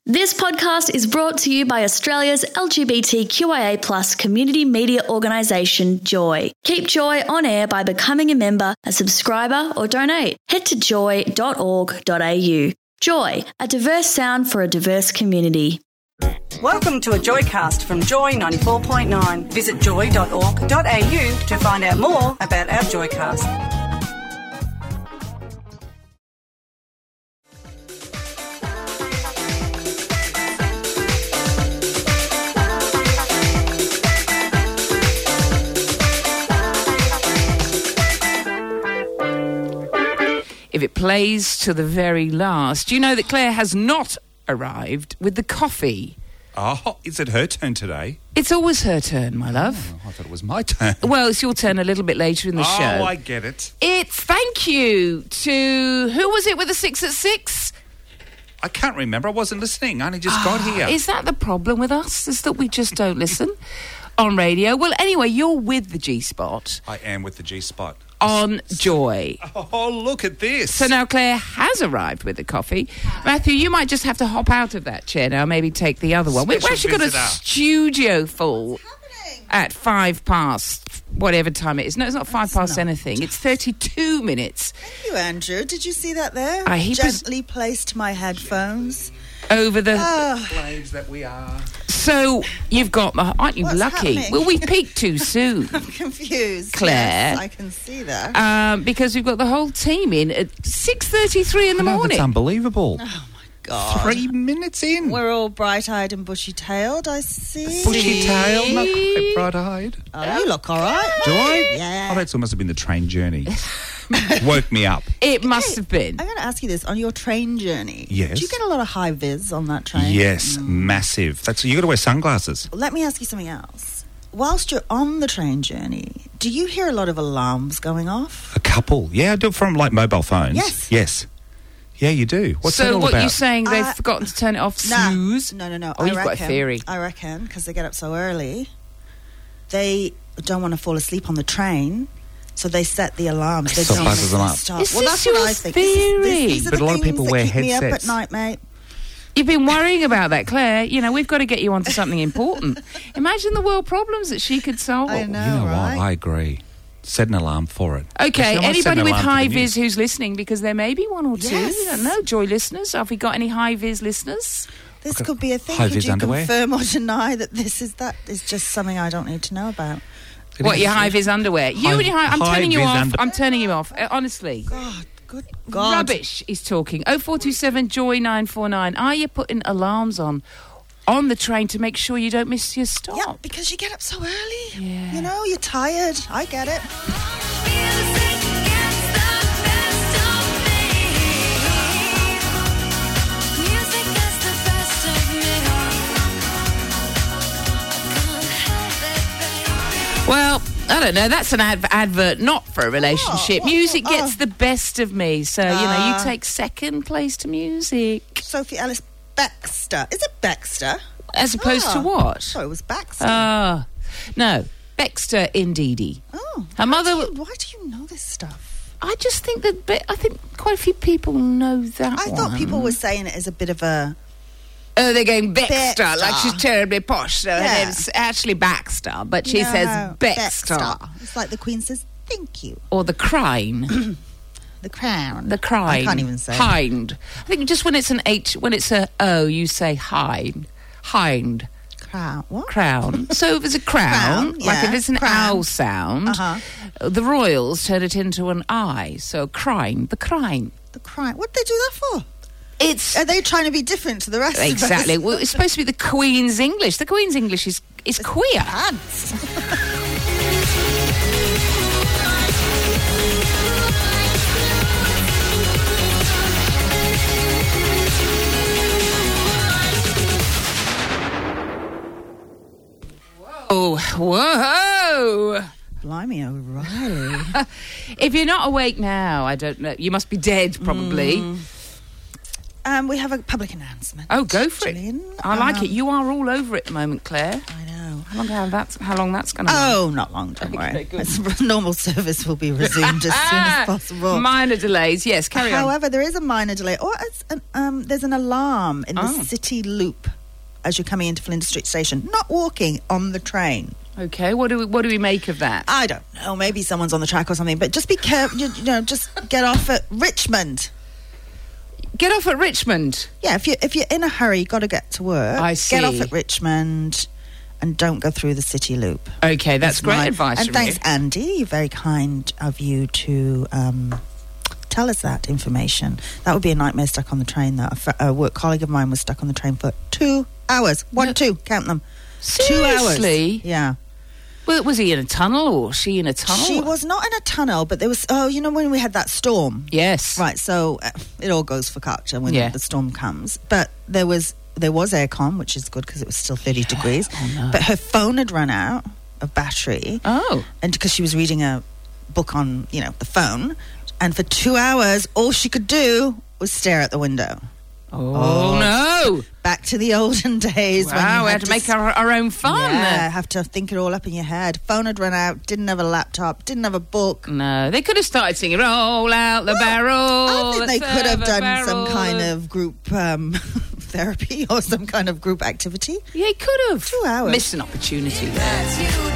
This podcast is brought to you by Australia's LGBTQIA+ community media organisation, Joy. Keep Joy on air by becoming a member, a subscriber or donate. Head to joy.org.au. Joy, a diverse sound for a diverse community. Welcome to a Joycast from Joy 94.9. Visit joy.org.au to find out more about our Joycast. If it plays to the very last. Do you know that Claire has not arrived with the coffee? Oh, is it her turn today? It's always her turn, my love. Oh, I thought it was my turn. Well, it's your turn a little bit later in the show. Oh, I get it. It's thank you to... Who was it with the 6 at 6? I can't remember. I wasn't listening. I only just got here. Is that the problem with us? Is that we just don't listen on radio? Well, anyway, you're with the G-Spot. I am with the G-Spot. On Joy. Oh, look at this. So now Claire has arrived with the coffee. Matthew, you might just have to hop out of that chair now, maybe take the other one. We've actually got a studio full at 5 past whatever time it is. No, it's not 5 past anything. It's 32 minutes. Thank you, Andrew. Did you see that there? He gently placed my headphones over the slaves that we are. So you've got, aren't you What's lucky? happening? Well, we peaked too soon. I'm confused. Claire. Yes, I can see that. Because we've got the whole team in at 6:33 in the morning. That's unbelievable. Oh, my God. 3 minutes in. We're all bright-eyed and bushy-tailed, I see. Bushy-tailed, not quite bright-eyed. Oh, you look all right. Do I? Yeah. Oh, that must have been the train journey. Woke me up. It must have been. I'm going to ask you this. On your train journey, Yes. do you get a lot of high vis on that train? Yes, massive. You got to wear sunglasses. Let me ask you something else. Whilst you're on the train journey, do you hear a lot of alarms going off? A couple. Yeah, I do it from like mobile phones. Yes. Yes. Yeah, you do. What's that all what about? you're saying, they've forgotten to turn it off? Snooze? No. Oh, you've got a theory. I reckon, because they get up so early, they don't want to fall asleep on the train, so they set the alarms. They Stop don't buses want them to up. stop. Is Well, this that's what your I think. theory? These are But the a lot of things people that wear keep me up headsets. at night, mate. You've been worrying about that, Claire. You know, we've got to get you onto something important. Imagine the world problems that she could solve. I know. You know right? what? I agree. Set an alarm for it. Okay, Actually, I might set anybody an with alarm for the high news. vis who's listening, because there may be one or two. Yes. You don't know, Joy listeners. Have we got any high vis listeners? This could be a thing. high-vis Could you underwear? confirm or deny that this is just something I don't need to know about? What, your high vis underwear? You and your I'm turning you high-vis off. I'm turning you off. Honestly. God, good God. Rubbish is talking. 0427 Joy 949. Are you putting alarms on the train to make sure you don't miss your stop? Yeah, because you get up so early. Yeah. You know, you're tired. I get it. Well, I don't know. That's an advert not for a relationship. Music gets the best of me. So, you take second place to music. Sophie Ellis Baxter. Is it Baxter? As opposed to what? Sorry, it was Baxter. No. Baxter Indeedy. Oh. Her mother... Why do you know this stuff? I just think that... I think quite a few people know that I thought people were saying it as a bit of a... Oh, they're going Baxter, Baxter. like she's terribly posh. So her Yeah. name's Ashley Baxter, but she No, says Baxter. It's like the Queen says, thank you. Or the Crine. The crown. The Crine. I can't even say it. Hind. I think just when it's an H, when it's a O, you say hind. Hind. Crown. What? Crown. So if it's a crown, Crown, like yeah, if it's an crown. owl sound, Uh-huh. the royals turn it into an I. So crine. The crine. The crown. What did they do that for? It's... Are they trying to be different to the rest Exactly. of us? Well, it's supposed to be the Queen's English. The Queen's English is queer. Pants. Oh, whoa! Blimey, O'Reilly. If you're not awake now, I don't know. You must be dead, probably. We have a public announcement. Oh, go for Gillian. it. I like it. You are all over it at the moment, Claire. I know. How long that's going to last? Oh, not long, don't worry. Normal service will be resumed as soon as possible. Minor delays, yes, carry on. However, there is a minor delay. There's an alarm in the City Loop as you're coming into Flinders Street Station. Not walking, on the train. Okay, what do we make of that? I don't know. Maybe someone's on the track or something. But just be careful. Just get off at Richmond. Get off at Richmond? Yeah, if you're in a hurry, you've got to get to work. I see. Get off at Richmond and don't go through the City Loop. Okay, that's great advice and from thanks, you. Andy. You're very kind of you to tell us that information. That would be a nightmare stuck on the train, though. A work colleague of mine was stuck on the train for 2 hours. 2, count them. Seriously? 2 hours. Yeah. Well, was he in a tunnel or she in a tunnel? She was not in a tunnel, but there was... Oh, when we had that storm? Yes. Right, so it all goes for Carter when the storm comes. But there was aircon, which is good because it was still 30 degrees. Oh, no. But her phone had run out of battery. Oh. And because she was reading a book on, the phone. And for 2 hours, all she could do was stare at the window. Oh no! Back to the olden days. Wow, we had to make our own fun. Yeah, have to think it all up in your head. Phone had run out, didn't have a laptop, didn't have a book. No, they could have started singing "Roll Out the Barrel." I think they could have done some kind of group therapy or some kind of group activity. Yeah, he could have. 2 hours. Missed an opportunity there.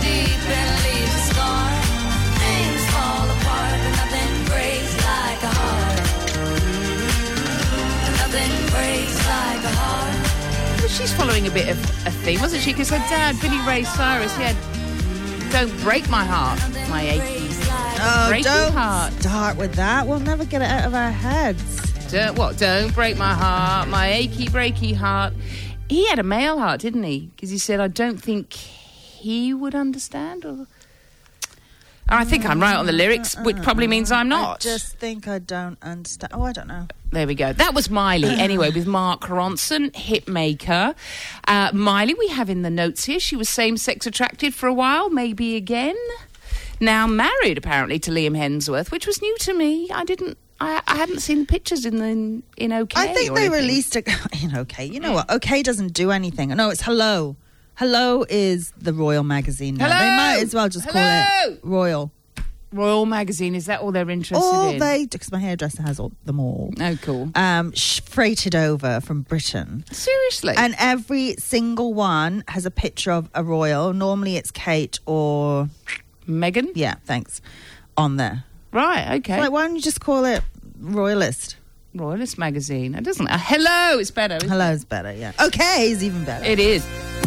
She's following a bit of a theme, wasn't she? Because her dad, Billy Ray Cyrus, he had "Don't Break My Heart, My Achy don't Heart." Start with that. We'll never get it out of our heads. Don't break my heart, my achy, breaky heart. He had a male heart, didn't he? Because he said, I don't think he would understand. Or I think I'm right on the lyrics, which probably means I'm not. I just think I don't understand. Oh, I don't know. There we go. That was Miley, anyway, with Mark Ronson, hitmaker. Miley, we have in the notes here, she was same-sex attracted for a while, maybe again. Now married, apparently, to Liam Hemsworth, which was new to me. I hadn't seen the pictures in OK. I think they released it in OK. You know what? OK doesn't do anything. No, it's Hello. Hello is the Royal magazine now. Hello! They might as well just call it Royal. Royal magazine, is that all they're interested in? Because my hairdresser has them all. Oh, cool. Freighted over from Britain. Seriously? And every single one has a picture of a royal. Normally it's Kate or... Meghan? Yeah, thanks. On there. Right, okay. Why don't you just call it Royalist? Royalist magazine. It doesn't... Hello is better, isn't Hello's better, yeah. OK is even better. It is.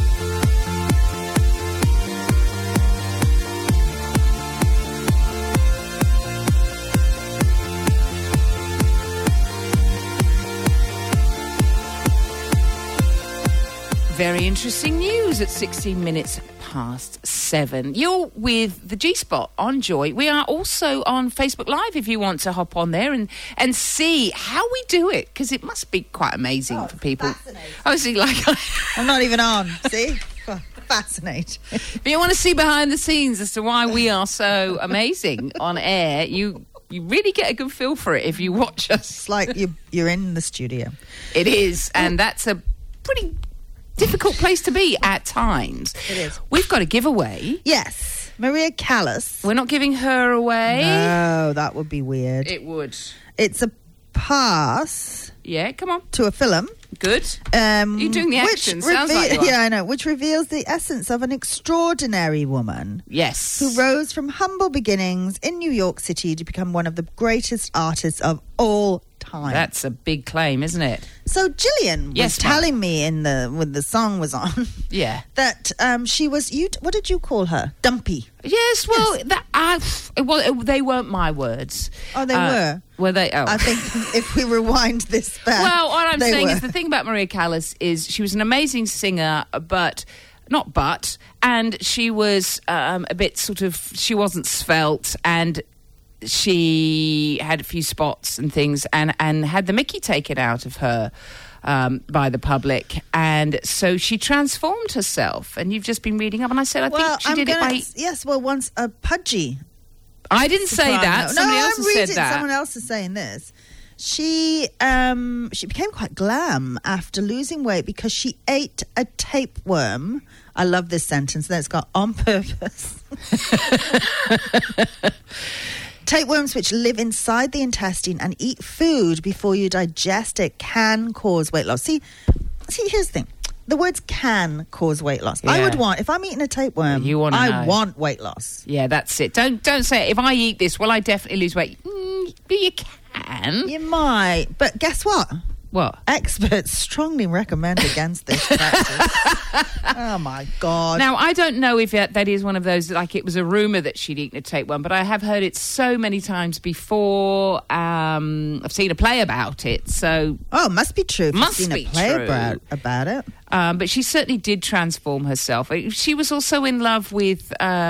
Very interesting news at 16 minutes past 7. You're with the G-Spot on Joy. We are also on Facebook Live if you want to hop on there and see how we do it, because it must be quite amazing for people. Obviously, I'm not even on, see? Fascinating. If you want to see behind the scenes as to why we are so amazing on air, you really get a good feel for it if you watch us. It's like you're in the studio. It is, and that's a pretty... difficult place to be at times. It is. We've got a giveaway. Yes. Maria Callas. We're not giving her away. No, that would be weird. It would. It's a pass. Yeah, come on. To a film. Good. You're doing the action. Sounds like you are. Yeah, I know. Which reveals the essence of an extraordinary woman. Yes. Who rose from humble beginnings in New York City to become one of the greatest artists of all time. That's a big claim, isn't it? So Gillian was telling me when the song was on, that she was. What did you call her? Dumpy. Yes. Well, they weren't my words. Oh, they were. Were they? Oh. I think if we rewind this back. Well, what I'm saying is the thing about Maria Callas is she was an amazing singer, and she was a bit sort of. She wasn't svelte and. She had a few spots and things and had the mickey taken out of her by the public. And so she transformed herself. And you've just been reading up. And I said, I think she did it by... Yes, once a pudgy. I didn't say that. Somebody else has said that. Someone else is saying this. She became quite glam after losing weight because she ate a tapeworm. I love this sentence. That's got on purpose. Tapeworms, which live inside the intestine and eat food before you digest it, can cause weight loss. See, here's the thing. The words can cause weight loss. Yeah. I would want, if I'm eating a tapeworm, I want weight loss. Yeah, that's it. Don't say, if I eat this, will I definitely lose weight? But you can. You might. But guess what? What? Experts strongly recommend against this practice. Oh, my God. Now, I don't know if that is one of those, like it was a rumour that she'd eaten a tapeworm, but I have heard it so many times before. I've seen a play about it, so... Oh, it must be true. Must you've seen be a play true. about it. But she certainly did transform herself. She was also in love with...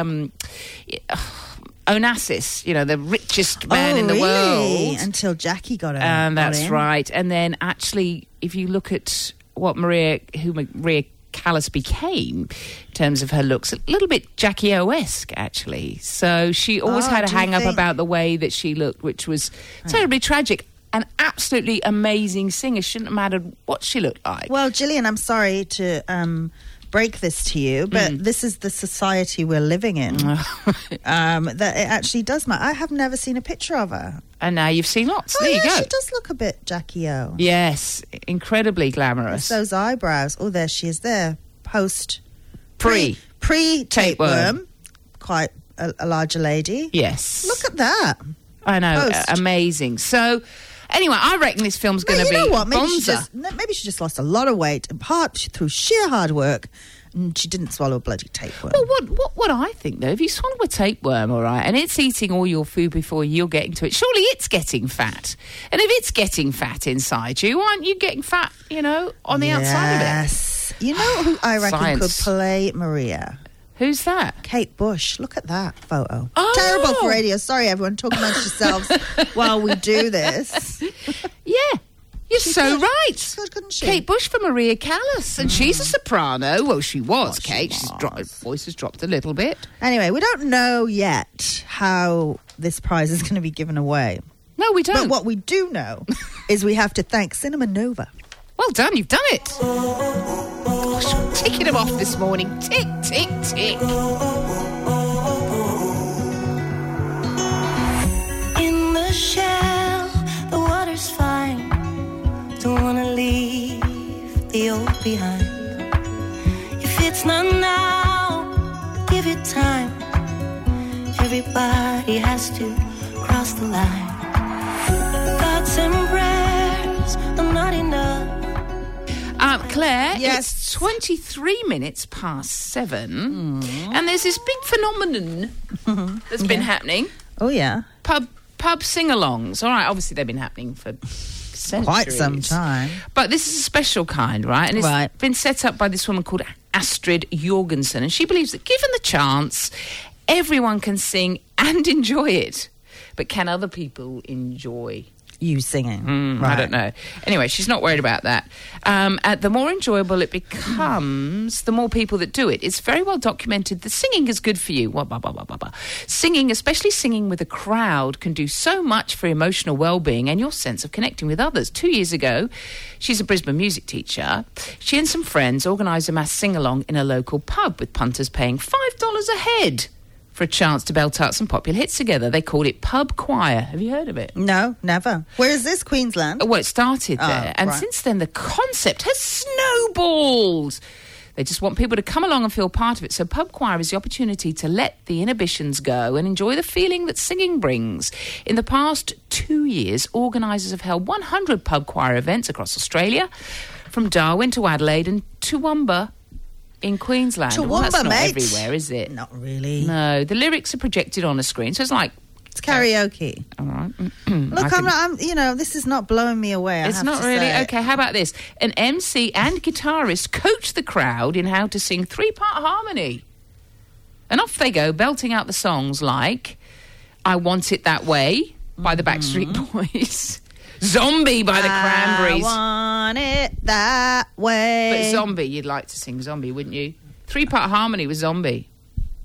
Onassis, the richest man in the world. Until Jackie got her. And that's right. And then actually, if you look at what Maria Callas became in terms of her looks, a little bit Jackie O-esque, actually. So she always had a hang-up about the way that she looked, which was terribly tragic. An absolutely amazing singer. Shouldn't have mattered what she looked like. Well, Gillian, I'm sorry to... break this to you, but this is the society we're living in. That it actually does matter. I have never seen a picture of her. And now you've seen lots. There you go. She does look a bit Jackie O. Yes, incredibly glamorous. It's those eyebrows. Oh, there she is there. Pre-tapeworm. Quite a larger lady. Yes. Look at that. I know. Post. Amazing. So... Anyway, I reckon this film's going to be... You know what? Bonza. Maybe she just lost a lot of weight, in part through sheer hard work, and she didn't swallow a bloody tapeworm. Well, what I think, though, if you swallow a tapeworm, all right, and it's eating all your food before you're getting to it, surely it's getting fat. And if it's getting fat inside you, aren't you getting fat, on the outside of it? Yes. You know who I reckon could play Maria? Who's that? Kate Bush. Look at that photo. Oh. Terrible for radio. Sorry, everyone. Talk amongst yourselves while we do this. Yeah. You're so right. She's good, couldn't she? Kate Bush for Maria Callas. And she's a soprano. Well, she was, Kate. Her voice has dropped a little bit. Anyway, we don't know yet how this prize is going to be given away. No, we don't. But what we do know is we have to thank Cinema Nova. Well done, you've done it. Gosh, I'm ticking them off this morning. Tick, tick, tick. In the shell, the water's fine. Don't wanna leave the old behind. If it's not now, give it time. Everybody has to cross the line. Thoughts and prayers are not enough. Claire, yes. It's 23 minutes past 7, and there's this big phenomenon that's been happening. Oh, yeah. Pub sing-alongs. All right, obviously they've been happening for centuries. Quite some time. But this is a special kind, right? And it's been set up by this woman called Astrid Jorgensen, and she believes that given the chance, everyone can sing and enjoy it. But can other people enjoy you singing? Right. I don't know. Anyway, she's not worried about that. The more enjoyable it becomes, the more people that do it. It's very well documented that singing is good for you. Singing, especially singing with a crowd, can do so much for emotional well-being and your sense of connecting with others. 2 years ago, she's a Brisbane music teacher. She and some friends organised a mass sing-along in a local pub with punters paying $5 a head for a chance to belt out some popular hits together. They called it Pub Choir. Have you heard of it? No, never. Where is this, Queensland? Well, it started there. And since then, the concept has snowballed. They just want people to come along and feel part of it. So Pub Choir is the opportunity to let the inhibitions go and enjoy the feeling that singing brings. In the past 2 years, organisers have held 100 Pub Choir events across Australia, from Darwin to Adelaide and Toowoomba in Queensland. Toowoomba, well, that's not mate. everywhere, is it? Not really. No, the lyrics are projected on a screen, so it's like... It's karaoke. All right. Look, I'm, this is not blowing me away. It's not really. Say. Okay, how about this? An MC and guitarist coach the crowd in how to sing 3-part harmony. And off they go, belting out the songs like I Want It That Way by the Backstreet Boys. Zombie by the Cranberries. I want it that way. But Zombie, you'd like to sing Zombie, wouldn't you? 3-part harmony with Zombie.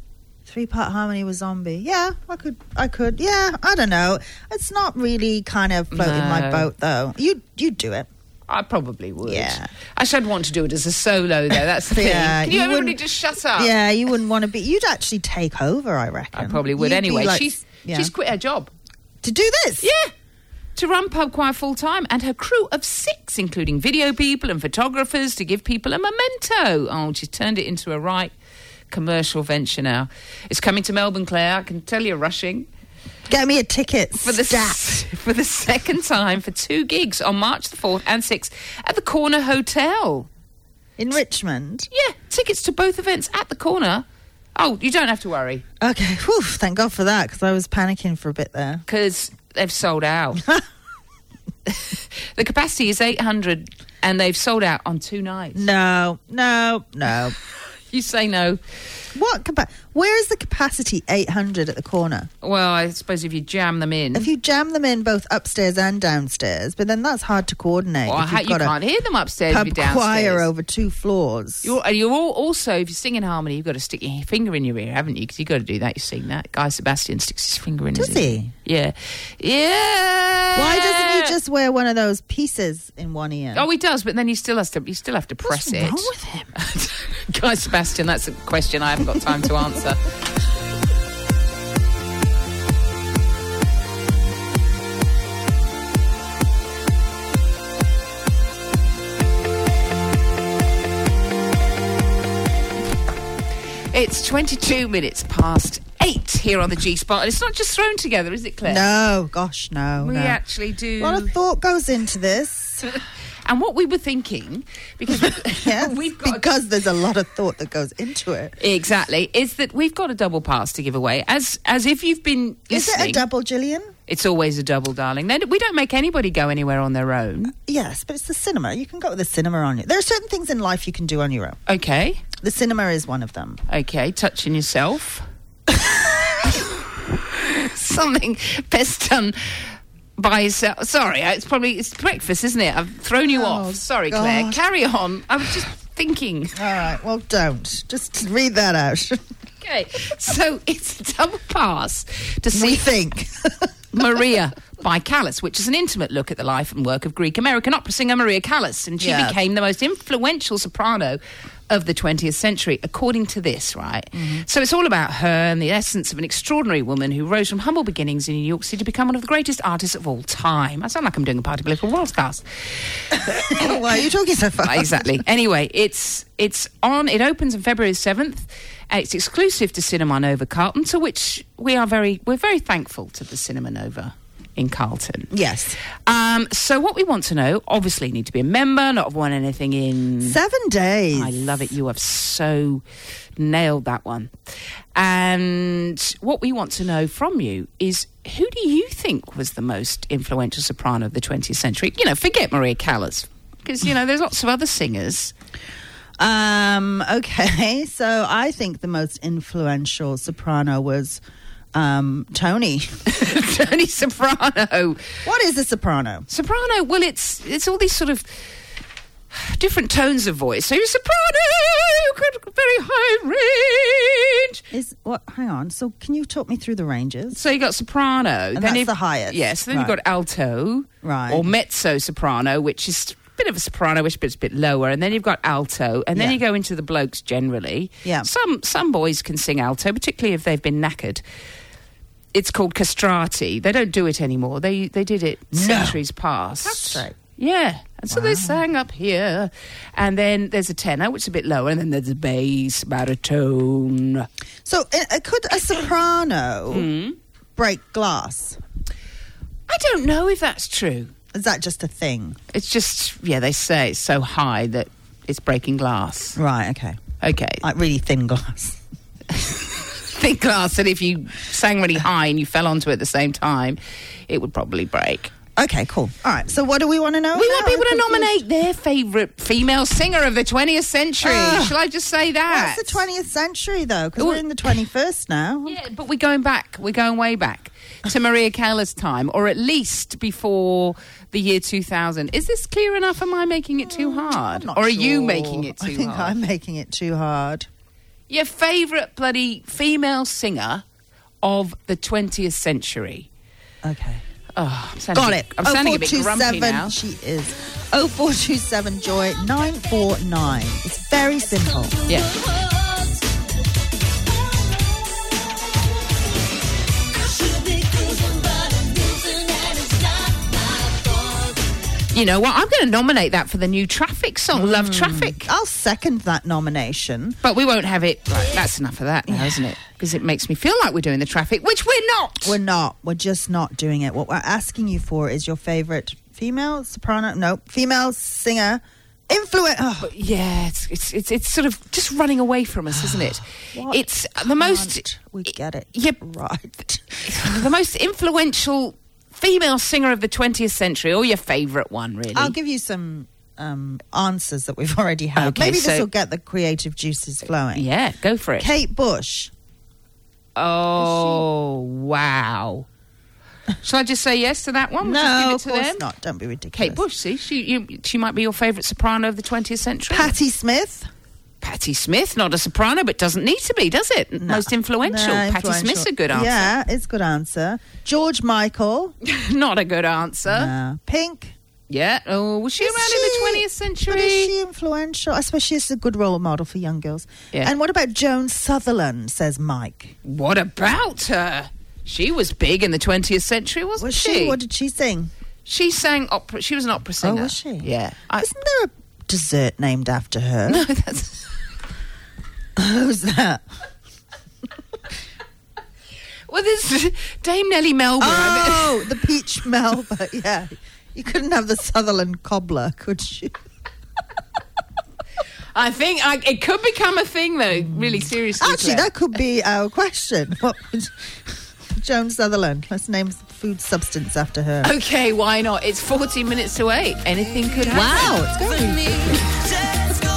3-part harmony with Zombie. Yeah, I could. Yeah, I don't know. It's not really kind of floating my boat, though. You'd do it. I probably would. Yeah. I'd want to do it as a solo, though. That's the thing. Yeah, Can you everybody just shut up? Yeah, you wouldn't want to be... You'd actually take over, I reckon. I probably would You'd anyway. be like- She's quit her job. To do this? Yeah. To run Pub Choir full-time, and her crew of 6, including video people and photographers, to give people a memento. Oh, she's turned it into a right commercial venture now. It's coming to Melbourne, Claire. I can tell you're rushing. Get me a ticket. For the second time for 2 gigs on March the 4th and 6th at the Corner Hotel. In Richmond? Yeah, tickets to both events at the Corner. Oh, you don't have to worry. Okay, whew, thank God for that, because I was panicking for a bit there. Because they've sold out. The capacity is 800 and they've sold out on 2 nights. No. You say no. Where is the capacity 800 at the Corner? Well, I suppose if you jam them in. If you jam them in both upstairs and downstairs, but then that's hard to coordinate. Well, if you've you got can't hear them upstairs pub if you're downstairs. choir over 2 floors. You're all, also, if you sing in harmony, you've got to stick your finger in your ear, haven't you? Because you've got to do that. You've seen that. Guy Sebastian sticks his finger in his ear. Does he? Yeah. Yeah. Why doesn't he just wear one of those pieces in one ear? Oh, he does, but then you still have to press What's it. wrong with him? Guy Sebastian, that's a question I haven't got time to answer. It's 22 minutes past 8 here on the G-Spot. And it's not just thrown together, is it, Claire? No, gosh, no. We no. actually do. A lot of thought goes into this. And what we were thinking, because Yes, we've got because there's a lot of thought that goes into it. Exactly, is that we've got a double pass to give away. As if you've been listening. Is it a double, Gillian? It's always a double, darling. We don't make anybody go anywhere on their own. Yes, but it's the cinema. You can go with the cinema on it. There are certain things in life you can do on your own. Okay. The cinema is one of them. Okay, touching yourself. Something best done by yourself. Sorry, it's breakfast, isn't it? I've thrown you off. Sorry, God. Claire. Carry on. I was just thinking. All right, well, don't. Just read that out. Okay, so it's a double pass to see We think. Maria by Callas, which is an intimate look at the life and work of Greek-American opera singer Maria Callas, and she became the most influential soprano of the 20th century, according to this, right? Mm-hmm. So it's all about her and the essence of an extraordinary woman who rose from humble beginnings in New York City to become one of the greatest artists of all time. I sound like I'm doing a party political broadcast. Why are you talking so fast? Exactly. Anyway, it opens on February 7th. It's exclusive to Cinema Nova Carlton, to which we're very thankful to the Cinema Nova in Carlton. Yes. So what we want to know, obviously you need to be a member, not have won anything in 7 days. I love it. You have so nailed that one. And what we want to know from you is, who do you think was the most influential soprano of the 20th century? You know, forget Maria Callas, because, you know, there's lots of other singers. Okay, so I think the most influential soprano was Tony. Tony Soprano. What is a soprano? Soprano, well, it's all these sort of different tones of voice. So you're a soprano, you got very high range. Hang on, so can you talk me through the ranges? So you got soprano. And that's the highest. Yes, then right. you've got alto. Right. Or mezzo soprano, which is bit of a soprano-ish, but it's a bit lower, and then you've got alto, and then you go into the blokes generally. Yeah. Some boys can sing alto, particularly if they've been knackered. It's called castrati. They don't do it anymore. They did it centuries past. Castrate. Yeah. And so they sang up here, and then there's a tenor, which is a bit lower, and then there's a bass, baritone. So could a soprano break glass? I don't know if that's true. Is that just a thing? It's just, they say it's so high that it's breaking glass. Right, okay. Okay. Like really thin glass. Thin glass that if you sang really high and you fell onto it at the same time, it would probably break. Okay, cool. All right, so what do we want to know? We want people to nominate their favourite female singer of the 20th century. Shall I just say that? What's the 20th century, though? Because we're in the 21st now. Yeah, but we're going back. We're going way back to Maria Callas' time, or at least before the year 2000. Is this clear enough? Am I making it too hard? I'm not or are sure. you making it too hard? I think I'm making it too hard. Your favourite bloody female singer of the 20th century. Okay. Oh, Got it. I'm sounding a bit grumpy now. She is 0427 Joy 949. It's very simple. Yeah. You know what? I'm going to nominate that for the new Traffic song, Love Traffic. I'll second that nomination. But we won't have it. Right, that's enough of that now, isn't it? Because it makes me feel like we're doing the Traffic, which we're not. We're not. We're just not doing it. What we're asking you for is your favourite female soprano. No, female singer. Yeah, it's sort of just running away from us, isn't it? It's the most. We get it. Yep. Right. The most influential female singer of the 20th century, or your favourite one, really. I'll give you some answers that we've already had. Okay, Maybe this will get the creative juices flowing. Yeah, go for it. Kate Bush. Oh, wow. Shall I just say yes to that one? We'll No, just of give it to course them? not. Don't be ridiculous. Kate Bush, see? She might be your favourite soprano of the 20th century. Patti Smith. Patti Smith, not a soprano, but doesn't need to be, does it? No. Most influential. No, Patti Smith's a good answer. Yeah, it's a good answer. George Michael. Not a good answer. No. Pink. Yeah. Oh, was she Is around in the 20th century? But is she influential? I suppose she's a good role model for young girls. Yeah. And what about Joan Sutherland, says Mike? What about her? She was big in the 20th century, wasn't Was she? What did she sing? She sang opera. She was an opera singer. Oh, was she? Yeah. Isn't there a dessert named after her? No, that's... Who's that? Well, there's Dame Nellie Melba. Oh, the peach Melba. Yeah. You couldn't have the Sutherland cobbler, could you? I think it could become a thing, though, really seriously. Actually, Claire. that could be our question. What would Joan Sutherland. Let's name food substance after her. Okay, why not? It's 14 minutes to 8. Anything could happen. Wow, it's going really quickly.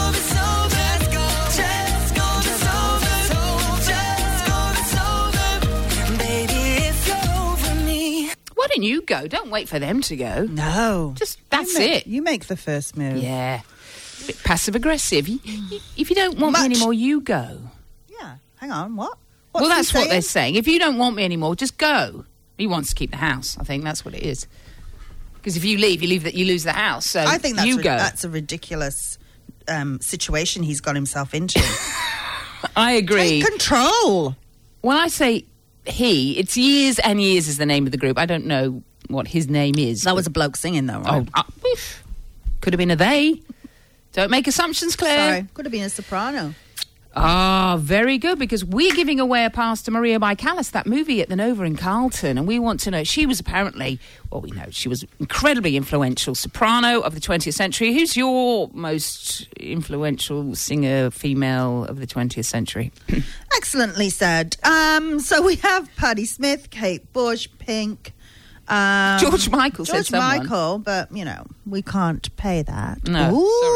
Why don't you go? Don't wait for them to go. No. That's it. You make the first move. Yeah. A bit passive-aggressive. If you don't want me anymore, you go. Yeah. Hang on, what? Well, that's what they're saying. If you don't want me anymore, just go. He wants to keep the house. I think that's what it is. Because if you leave, you lose the house. So I think you go. That's a ridiculous situation he's got himself into. I agree. Take control. When I say he, it's Years and Years is the name of the group. I don't know what his name is. That was a bloke singing, though, right? Could have been a they. Don't make assumptions, Claire. Sorry. Could have been a soprano. Ah, very good, because we're giving away a pass to Maria by Callas, that movie at the Nova in Carlton, and we want to know, she was apparently, well, we know she was incredibly influential soprano of the 20th century. Who's your most influential singer, female of the 20th century? Excellently said. So we have Patti Smith, Kate Bush, Pink. George Michael said someone. George Michael, but, you know, we can't pay that. No,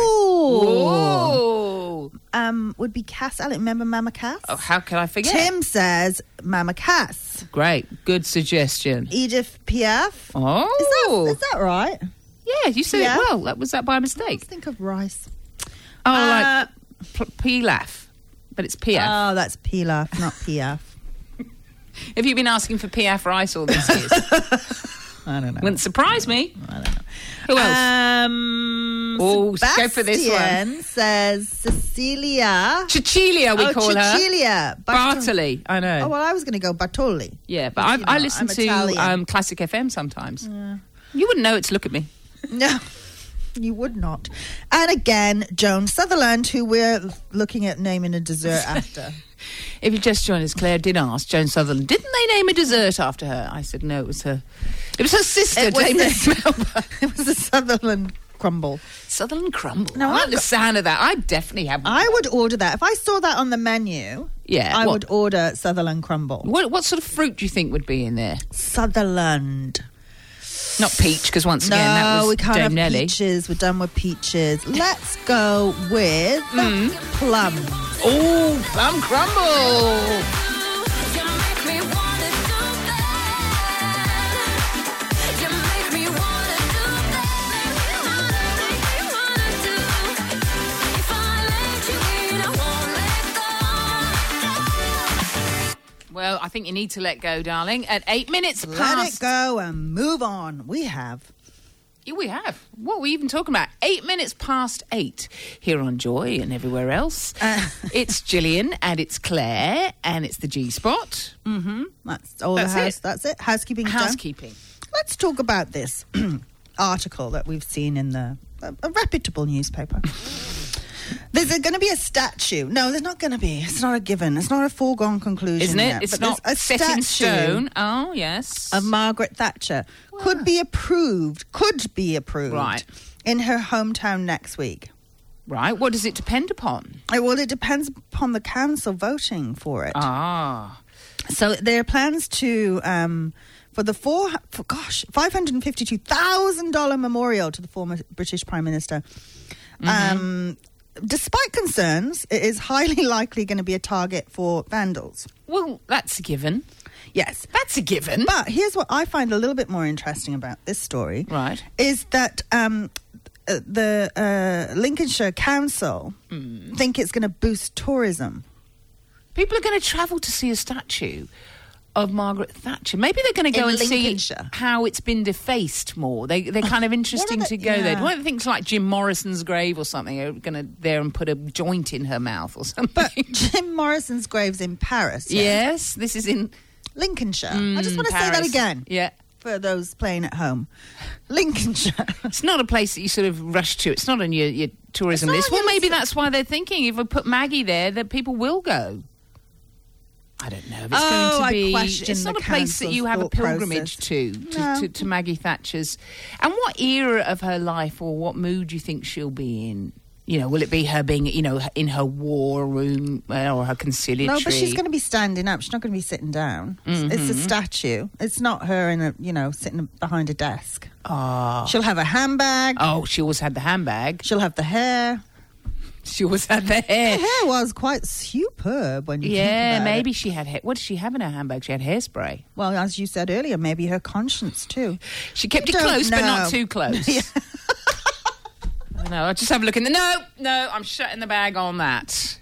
Ooh. sorry. Would be Cass. I remember Mama Cass. Oh, how could I forget? Tim says Mama Cass. Great. Good suggestion. Edith Piaf. Oh. Is that right? Yeah, you said Yeah. it well. Was that by mistake? Let's think of rice. Oh, like Pilaf. But it's Piaf. Oh, that's Pilaf, not Piaf. Have you been asking for Piaf rice all these years? I don't know. Wouldn't surprise me. I don't know. Who else? Oh, go for this one. Sebastian says Cecilia. Cecilia, we call her. Cecilia. Bartoli, I know. Oh, well, I was going to go Bartoli. Yeah, but You know, I listen I'm to Italian. Classic FM sometimes. You wouldn't know it to look at me. No, you would not. And again, Joan Sutherland, who we're looking at naming a dessert after. If you just joined us, Claire did ask Joan Sutherland, didn't they name a dessert after her? I said, no, it was her. It was her sister, It was Dame the- Melba. It was the Sutherland crumble. Southern crumble. No, I like the sound of that. I definitely have one. I would order that. If I saw that on the menu, Yeah, I what? would order Sutherland crumble. What sort of fruit do you think would be in there? Sutherland. Not peach, because once again, that was we can't Dame have Nellie. peaches. We're done with peaches. Let's go with plums. Oh, plum crumble. Well, I think you need to let go, darling. At 8 minutes Let past... it go and move on. We have. Yeah, we have. What are we even talking about? 8 minutes past 8 here on Joy and everywhere else. It's Gillian and it's Claire and it's the G-Spot. Mm-hmm. That's all That's the house. it. That's it. Housekeeping. Housekeeping. Let's talk about this article that we've seen in a reputable newspaper. There's going to be a statue. No, there's not going to be. It's not a given. It's not a foregone conclusion. Isn't it? Yet, It's but not there's a set in statue stone. Oh, yes. of Margaret Thatcher. Could be approved Right. in her hometown next week. Right. What does it depend upon? Well, it depends upon the council voting for it. Ah. So there are plans to for the $552,000 memorial to the former British Prime Minister. Despite concerns, it is highly likely going to be a target for vandals. Well, that's a given. Yes. That's a given. But here's what I find a little bit more interesting about this story. Right. Is that the Lincolnshire Council think it's going to boost tourism. People are going to travel to see a statue of Margaret Thatcher. Maybe they're going to go In and see Lincolnshire. how it's been defaced more. They're kind of interesting to go there. One of the things like Jim Morrison's grave or something are going to there and put a joint in her mouth or something. But Jim Morrison's grave's in Paris. Yeah? Yes, this is in Lincolnshire. I just want to say that Paris. again. Yeah. For those playing at home. Lincolnshire. It's not a place that you sort of rush to. It's not on your tourism It's not list. on Well, your maybe list. that's why they're thinking if I put Maggie there, that people will go. I don't know if it's going to I be... question It's the not a place that you have a council's thought pilgrimage process. to Maggie Thatcher's. And what era of her life or what mood do you think she'll be in? You know, will it be her being, you know, in her war room or her conciliatory? No, but she's going to be standing up. She's not going to be sitting down. It's a statue. It's not her in sitting behind a desk. Oh. She'll have a handbag. Oh, she always had the handbag. She'll have the hair. She always had the hair. Her hair was quite superb when you think Yeah, about maybe it. she had hair. What did she have in her handbag? She had hairspray. Well, as you said earlier, maybe her conscience too. She kept it Don't close, but not know. too close. I don't know. I'll just have a look in the... No, I'm shutting the bag on that.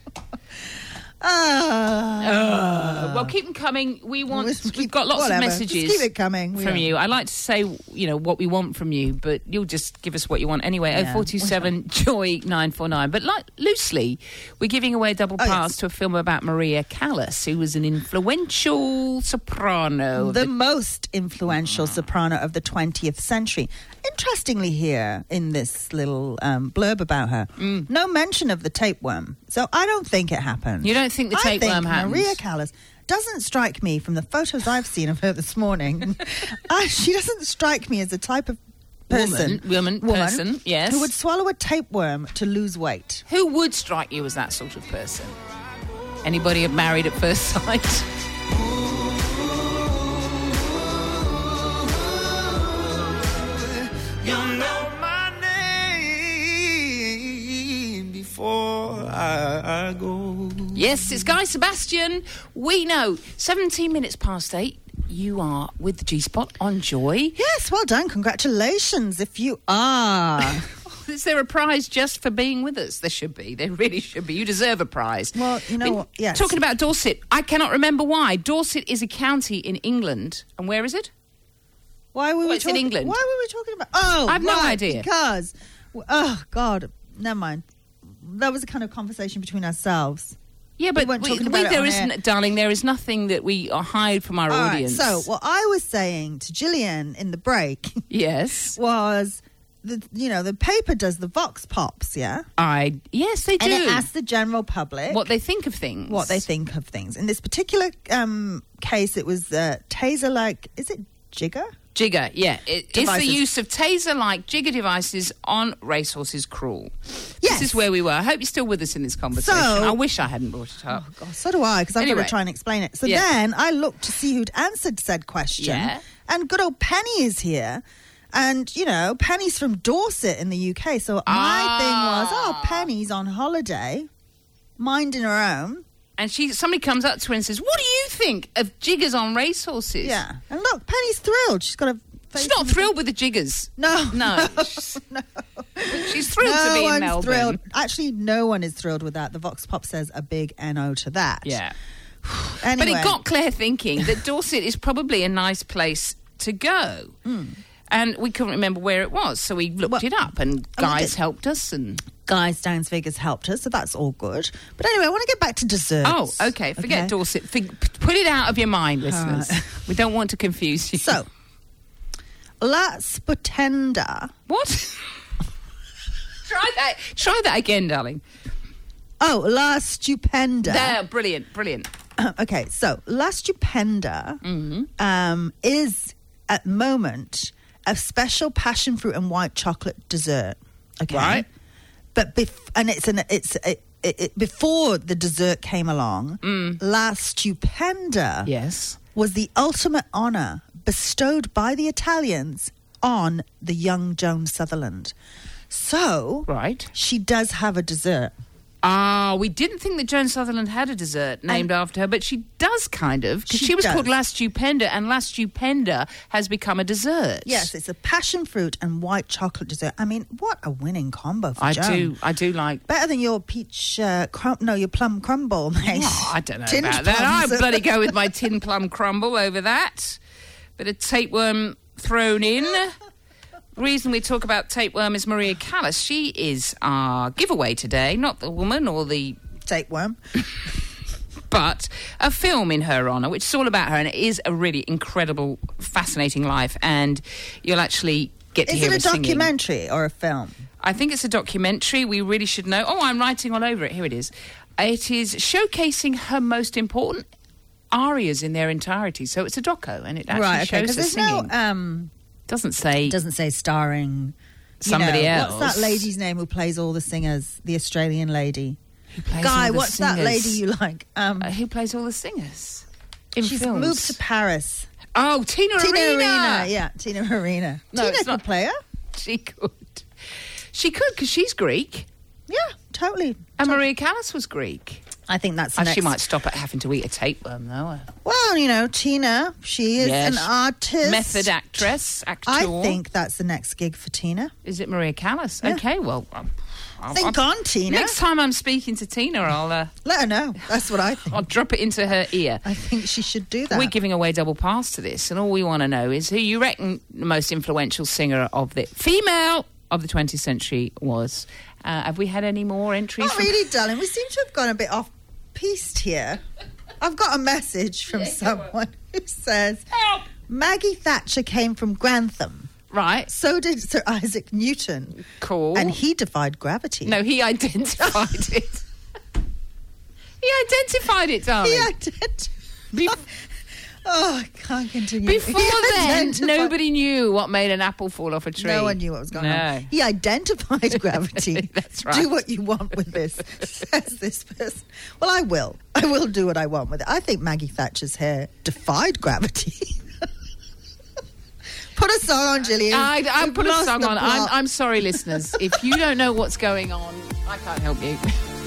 Well, keep them coming. We've got lots whatever. of messages Just keep it coming. from you. I like to say, what we want from you, but you'll just give us what you want anyway. Yeah. 0427 Joy 949. But loosely, we're giving away a double pass to a film about Maria Callas, who was an influential soprano. The most influential soprano of the 20th century. Interestingly, here in this little blurb about her, no mention of the tapeworm. So I don't think it happened. You don't think the tapeworm happened? Maria Callas doesn't strike me from the photos I've seen of her this morning. She doesn't strike me as the type of person, Woman, yes. who would swallow a tapeworm to lose weight. Who would strike you as that sort of person? Anybody married at first sight? You know my name before I go. Yes, it's Guy Sebastian. We know. 17 minutes past 8. You are with the G-Spot on Joy. Yes, well done. Congratulations if you are. Is there a prize just for being with us? There should be. There really should be. You deserve a prize. Well, you know what? Yes. Talking about Dorset, I cannot remember why. Dorset is a county in England. And where is it? Why were we it's in talking? England. Why were we talking about? Oh, I've no right, idea. Because, God, never mind. That was a kind of conversation between ourselves. Yeah, but weren't talking about it there on isn't, air. darling, there is nothing that we hide from our All right, audience. so what I was saying to Gillian in the break Yes. was, the paper does the Vox Pops, yeah? Yes, they do. And it asks the general public what they think of things. what they think of things. In this particular case, it was taser-like, is it jigger? Jigger, yeah. Is the Devices. use of taser-like jigger devices on racehorses cruel? Yes. This is where we were. I hope you're still with us in this conversation. So- I wish I hadn't brought it up. Oh, God, so do I, because I've got Anyway. to try and explain it. So Yeah. then I looked to see who'd answered said question. Yeah. And good old Penny is here. And, Penny's from Dorset in the UK. So my thing was, Penny's on holiday, minding her own. And somebody comes up to her and says, "What do you think of jiggers on racehorses?" Yeah. And look, Penny's thrilled. She's got a face. She's not thrilled with the jiggers. No. No. No. She's thrilled to No be in one's Melbourne. thrilled. Actually, no one is thrilled with that. The Vox Pop says a big NO to that. Yeah. Anyway. But it got Claire thinking that Dorset is probably a nice place to go. And we couldn't remember where it was, so we looked it up, and guys helped us. And Guys Downs Vegas helped us, so that's all good. But anyway, I want to get back to desserts. Oh, okay. Forget Dorset. Put it out of your mind, listeners. We don't want to confuse you. So, La Sputenda. What? Try that again, darling. Oh, La Stupenda. There, brilliant. Okay, so La Stupenda is at the moment a special passion fruit and white chocolate dessert. Okay, Right. But before the dessert came along, La Stupenda Yes. was the ultimate honour bestowed by the Italians on the young Joan Sutherland. So, Right. she does have a dessert. We didn't think that Joan Sutherland had a dessert named after her, but she does kind of, because She she was does. called La Stupenda, and La Stupenda has become a dessert. Yes, it's a passion fruit and white chocolate dessert. I mean, what a winning combo for Joan. I do like. Better than your peach, your plum crumble, mate. Oh, I don't know Tinned about that. I plums. bloody go with my tin plum crumble over that. Bit of tapeworm thrown in. The reason we talk about tapeworm is Maria Callas. She is our giveaway today, not the woman or the... Tapeworm. but a film in her honour, which is all about her, and it is a really incredible, fascinating life, and you'll actually get to Is hear it her a singing. documentary or a film? I think it's a documentary. We really should know. Oh, I'm writing all over it. Here it is. It is showcasing her most important arias in their entirety. So it's a doco, and it actually shows because her there's singing. no... Doesn't say doesn't say starring somebody else. What's that lady's name who plays all the singers? The Australian lady. Who plays Guy, all the what's that singers? lady you like? Who plays all the singers in She's films? moved to Paris. Oh, Tina Arena. Yeah, Tina Arena. No, Tina it's could not. play her. She could. She could, because she's Greek. Yeah, totally. And Maria Callas was Greek. I think that's the And next... she might stop at having to eat a tapeworm, though. Well, you know, Tina, she is an artist. Method actress, actor. I think that's the next gig for Tina. Is it Maria Callas? Yeah. Okay, well... Think on, Tina. Next time I'm speaking to Tina, I'll Let her know. That's what I think. I'll drop it into her ear. I think she should do that. We're giving away double pass to this, and all we want to know is who you reckon the most influential singer of the female of the 20th century was. Have we had any more entries? Not really, darling. We seem to have gone a bit off-piste here. I've got a message from someone who says, Help! Maggie Thatcher came from Grantham. Right. So did Sir Isaac Newton. Cool. And he defied gravity. No, he identified it. He identified it, darling. He identified... Oh, I can't continue. Before He then, identified- nobody knew what made an apple fall off a tree. No one knew what was going on. No. He identified gravity. That's right. Do what you want with this, says this person. Well, I will. I will do what I want with it. I think Maggie Thatcher's hair defied gravity. Put a song on, Gillian. I We've put a lost song the on. plot. I'm sorry, listeners. If you don't know what's going on, I can't help you.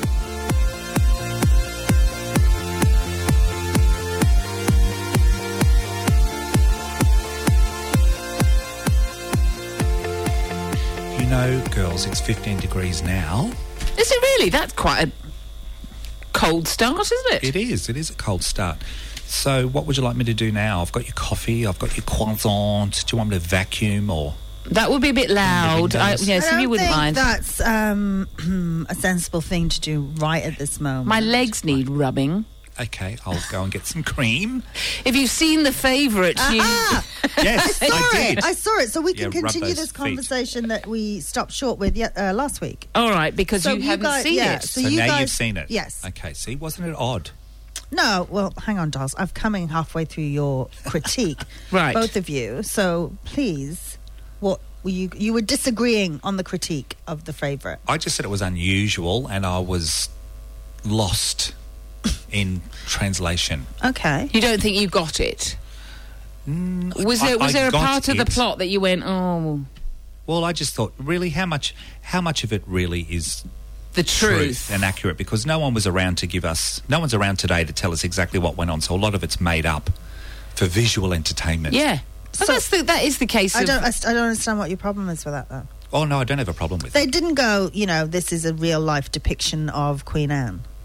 You know, girls, it's 15 degrees now. Is it really? That's quite a cold start, isn't it? It is a cold start. So what would you like me to do now? I've got your coffee, I've got your croissant. Do you want me to vacuum or... That would be a bit loud. windows. Yes, I if don't you wouldn't think mind. that's a sensible thing to do right at this moment. My legs need rubbing. Okay, I'll go and get some cream. If you've seen The Favourite, you... Yes, I did. I saw it. So we can Yeah, rub continue those this feet. conversation that we stopped short with last week. All right, because So you haven't guys- seen yeah, it. so So you now guys- you've seen it? Yes. Okay, see, wasn't it odd? No, well, hang on, dolls. I'm coming halfway through your critique, Right. both of you. So please, what were you were disagreeing on the critique of The Favourite? I just said it was unusual and I was lost in translation. Okay. You don't think you got it? Was there a got part of the it. plot that you went, oh, Well, I just thought, really, how much of it really is the truth? and accurate? Because no one's around today to tell us exactly what went on. So a lot of it's made up for visual entertainment. Yeah. But that is the case I of... don't understand what your problem is with that, though. Oh, no, I don't have a problem with They it. didn't go, this is a real life depiction of Queen Anne.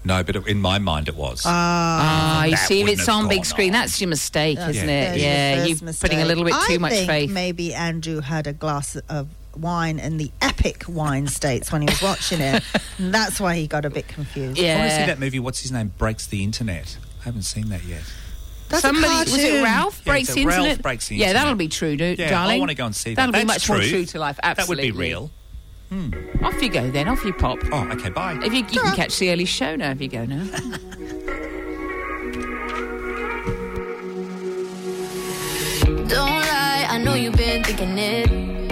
No, but in my mind it was. You That see, if wouldn't it's have on big gone screen, on. that's your mistake, isn't Yeah. it? Yeah, First you're mistake. putting a little bit too much I think faith. maybe Andrew had a glass of wine in the epic wine states when he was watching it. And that's why he got a bit confused. Yeah. I want to see that movie, what's his name, Breaks the Internet. I haven't seen that yet. That's a Somebody, was it cartoon. Ralph Yeah, Breaks it's the a Ralph Internet? Breaks the Yeah, Internet. that'll be true, Yeah, darling. I want to go and see that. That'll be That's much more true. true to life, absolutely. That would be real. Off you go then, off you pop. Oh, okay, bye. If you can catch the early show now if you go now. Don't lie, I know you've been thinking it.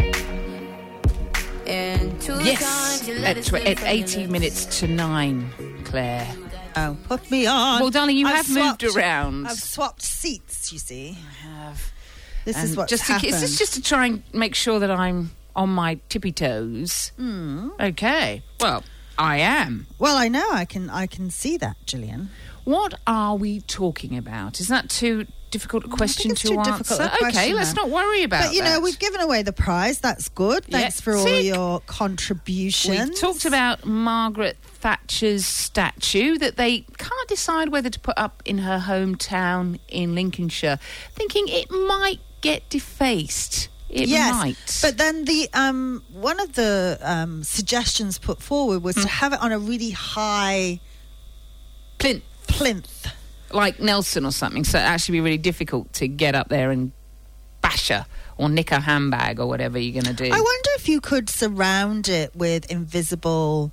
And Yes, at 18 minutes to 9, Claire. Oh, put me on. Well, darling, you I've have moved swapped- around. I've swapped seats, you see. Have. This is And what's just happened. Is this just to try and make sure that I'm on my tippy toes? Okay. Well, I am. Well, I know. I can see that, Gillian. What are we talking about? Is that too difficult a question it's to too answer? difficult a Okay, question, let's then. not worry about But, you that. know, we've given away the prize. That's good. Yeah. Thanks for all See? your contributions. We've talked about Margaret Thatcher's statue that they can't decide whether to put up in her hometown in Lincolnshire, thinking it might get defaced. It might. But then the one of the suggestions put forward was to have it on a really high plinth. Like Nelson or something, so it'd actually be really difficult to get up there and bash her or nick her handbag or whatever you're going to do. I wonder if you could surround it with invisible,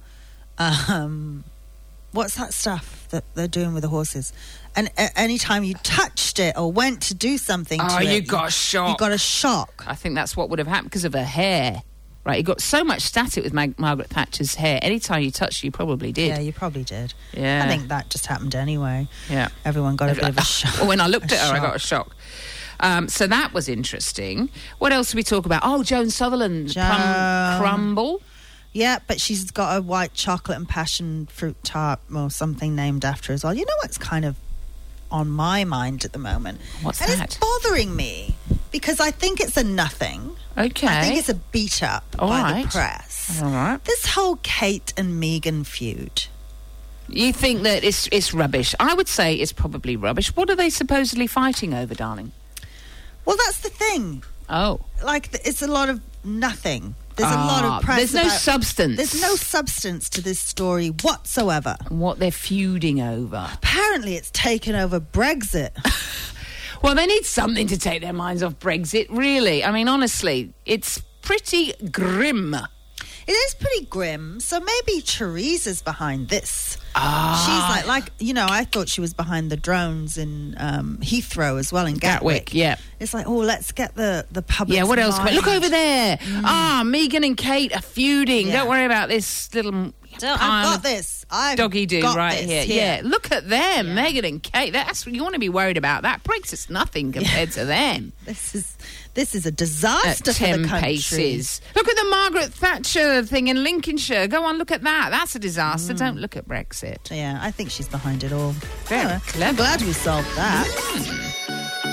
what's that stuff that they're doing with the horses? And anytime you touched it or went to do something to it, you got a shock. You got a shock. I think that's what would have happened because of her hair. Right, you got so much static with Margaret Thatcher's hair. Anytime you touched, you probably did. Yeah, you probably did. Yeah. I think that just happened anyway. Yeah. Everyone got a bit of a shock. Well, when I looked A at her, I shock. got a shock. So that was interesting. What else did we talk about? Oh, Joan Sutherland. Crumble. Yeah, but she's got a white chocolate and passion fruit tart or something named after her as well. You know what's kind of on my mind at the moment? What's and that? it's bothering me because I think it's a nothing. Okay. I think it's a beat up All by right. the press. All right. This whole Kate and Meghan feud. You think that it's rubbish? I would say it's probably rubbish. What are they supposedly fighting over, darling? Well, that's the thing. Oh. Like, it's a lot of nothing. There's a lot of press. There's no about- substance. There's no substance to this story whatsoever. What they're feuding over. Apparently, it's taken over Brexit. Well, they need something to take their minds off Brexit, really. I mean, honestly, it's pretty grim. It is pretty grim. So maybe Theresa's behind this. Ah. She's like, you know, I thought she was behind the drones in Heathrow as well in Gatwick. Yeah. It's like, oh, let's get the public. Yeah, what else? Look over there. Meghan and Kate are feuding. Yeah. Don't worry about this little I've got this. I've doggy do got right this here. Yeah, look at them, Meghan and Kate. That's you want to be worried about that. Brexit's nothing compared to them. This is a disaster At for the 10 country. paces. Look at the Margaret Thatcher thing in Lincolnshire. Go on, look at that. That's a disaster. Don't look at Brexit. Yeah, I think she's behind it all. Very I'm clever. glad we solved that.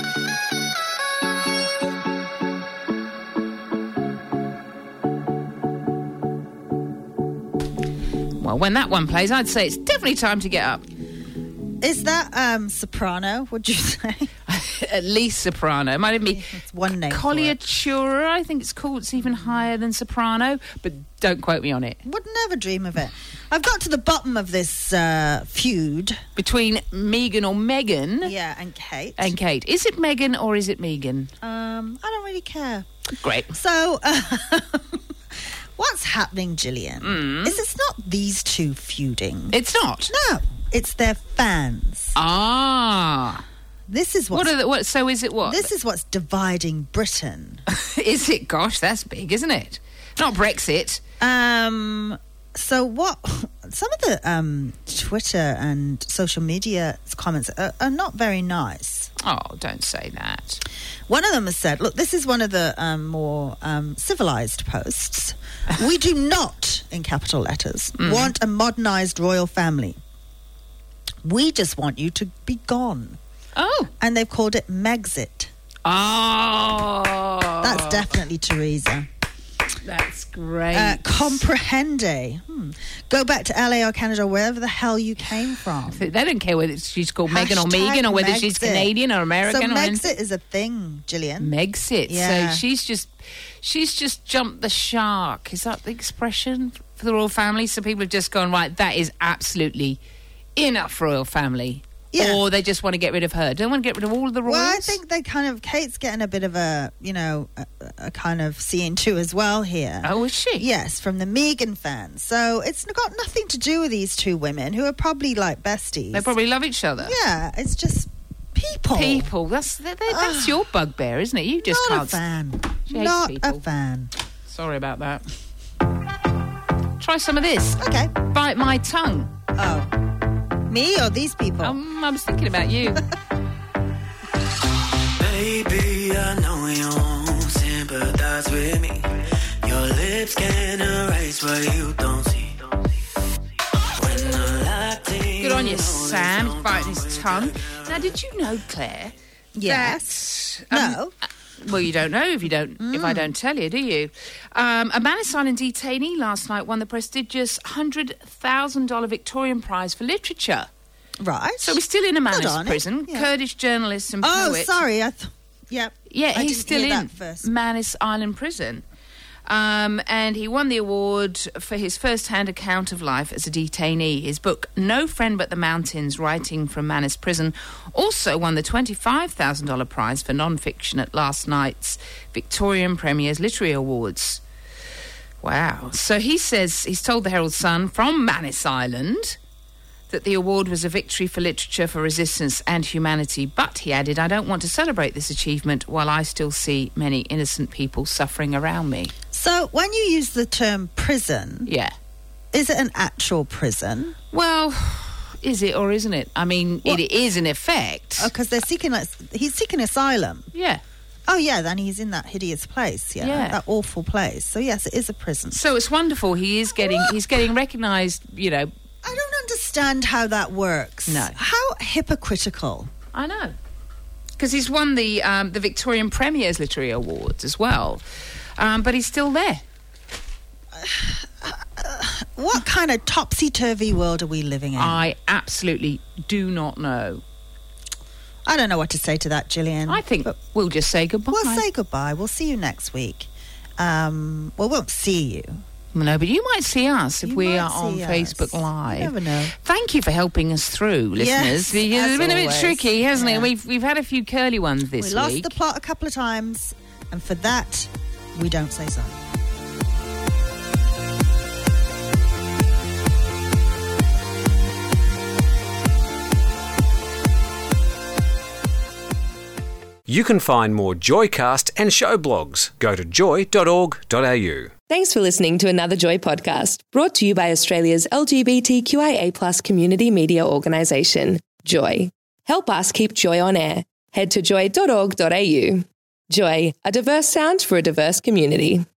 Well, when that one plays, I'd say it's definitely time to get up. Is that soprano? Would you say? At least soprano. It might even be It's one name. for it. Colliatura, I think it's called. It's even higher than soprano, but don't quote me on it. Would never dream of it. I've got to the bottom of this feud. Between Meghan or Megan Yeah, and Kate. and Kate. Is it Megan or is it Megan? I don't really care. Great. So, what's happening, Gillian? Is it's not these two feuding. It's not. No, it's their fans. Ah. This is What what's, are the, what? So is it what? this is what's dividing Britain. Is it? Gosh, that's big, isn't it? Not Brexit. So what? Some of the Twitter and social media comments are not very nice. Oh, don't say that. One of them has said, look, this is one of the more civilised posts. We do not, in capital letters, want a modernised royal family. We just want you to be gone. Oh. And they've called it Megxit. Oh. That's definitely Theresa. That's great. Comprehende. Go back to LA or Canada, wherever the hell you came from. They don't care whether she's called Megan or Megan or whether she's Canadian or American. So or Megxit is a thing, Gillian. Megxit. Yeah. So she's just jumped the shark. Is that the expression for the royal family? So people have just gone, right, that is absolutely enough royal family. Yeah. Or they just want to get rid of her. Don't want to get rid of all of the royals? Well, I think they kind of... Kate's getting a bit of a kind of seeing too as well here. Oh, is she? Yes, from the Meghan fans. So it's got nothing to do with these two women who are probably like besties. They probably love each other. Yeah, it's just people. People. That's your bugbear, isn't it? You just Not can't... a fan. She hates Not people. a fan. Sorry about that. Try some of this. Okay. Bite my tongue. Oh. Me or these people? I was thinking about you. Baby, I know you won't sympathize with me. Your lips can erase what you don't see. When the light Good on you, Sam. He's biting his tongue. Now, did you know, Claire? Yes. That, No. Well, you don't know if I don't tell you, do you? A Manus Island detainee last night won the prestigious $100,000 Victorian Prize for Literature. Right. So he's still in a Manus on it. prison. Yeah. Kurdish journalist and Oh, poet. sorry. Yep. Yeah, I he's didn't still hear in that first. Manus Island prison. And he won the award for his first-hand account of life as a detainee. His book, No Friend But the Mountains, Writing from Manus Prison, also won the $25,000 prize for non-fiction at last night's Victorian Premier's Literary Awards. Wow. So he says he's told the Herald Sun from Manus Island that the award was a victory for literature, for resistance and humanity. But, he added, I don't want to celebrate this achievement while I still see many innocent people suffering around me. So when you use the term prison, Yeah. is it an actual prison? Well, is it or isn't it? I mean, it is in effect. Because he's seeking asylum. Yeah. Oh, yeah, then he's in that hideous place, Yeah. that awful place. So, yes, it is a prison. So it's wonderful. He's getting recognised, I don't understand how that works. No. How hypocritical. I know. Because he's won the Victorian Premier's Literary Awards as well. But he's still there. What kind of topsy-turvy world are we living in? I absolutely do not know. I don't know what to say to that, Gillian. I think we'll just say goodbye. We'll say goodbye. We'll see you next week. We won't see you. No, but you might see us if You we might are on see us. Facebook You Live. never know. Thank you for helping us through, listeners. Yes, It's as been a bit always. tricky, hasn't Yeah. it? We've had a few curly ones this We lost week. the plot a couple of times, and for that, we don't say sorry. You can find more Joycast and show blogs. Go to joy.org.au. Thanks for listening to another Joy podcast, brought to you by Australia's LGBTQIA+ community media organisation, Joy. Help us keep Joy on air. Head to joy.org.au. Joy, a diverse sound for a diverse community.